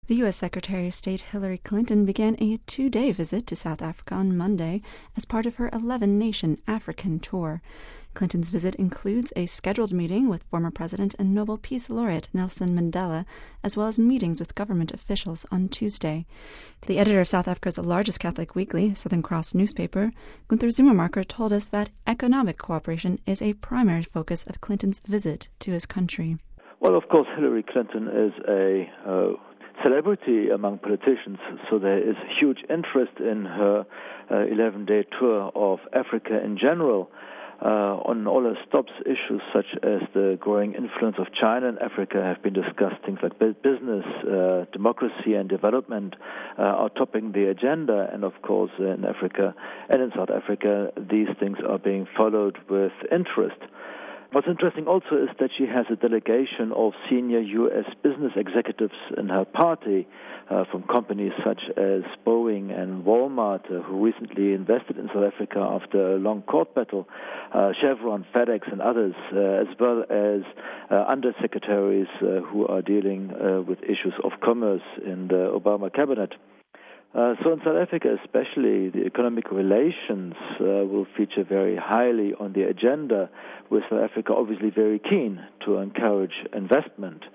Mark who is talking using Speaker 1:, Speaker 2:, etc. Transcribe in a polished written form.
Speaker 1: The U.S. Secretary of State Hillary Clinton began a 2-day visit to South Africa on Monday as part of her 11-nation African tour. Clinton's visit includes a scheduled meeting with former President and Nobel Peace Laureate Nelson Mandela, as well as meetings with government officials on Tuesday. The editor of South Africa's largest Catholic weekly, Southern Cross newspaper, Gunther Zummermarker, told us that economic cooperation is a primary focus of Clinton's visit to his country.
Speaker 2: Well, of course, Hillary Clinton is a celebrity among politicians, so there is huge interest in her 11-day tour of Africa in general. On all her stops, issues such as the growing influence of China in Africa have been discussed. Things like business, democracy, and development are topping the agenda. And of course, in Africa and in South Africa, these things are being followed with interest. What's interesting also is that she has a delegation of senior U.S. business executives in her party from companies such as Boeing and Walmart, who recently invested in South Africa after a long court battle, Chevron, FedEx, and others, as well as undersecretaries who are dealing with issues of commerce in the Obama cabinet. So in South Africa especially, the economic relations will feature very highly on the agenda, with South Africa obviously very keen to encourage investment.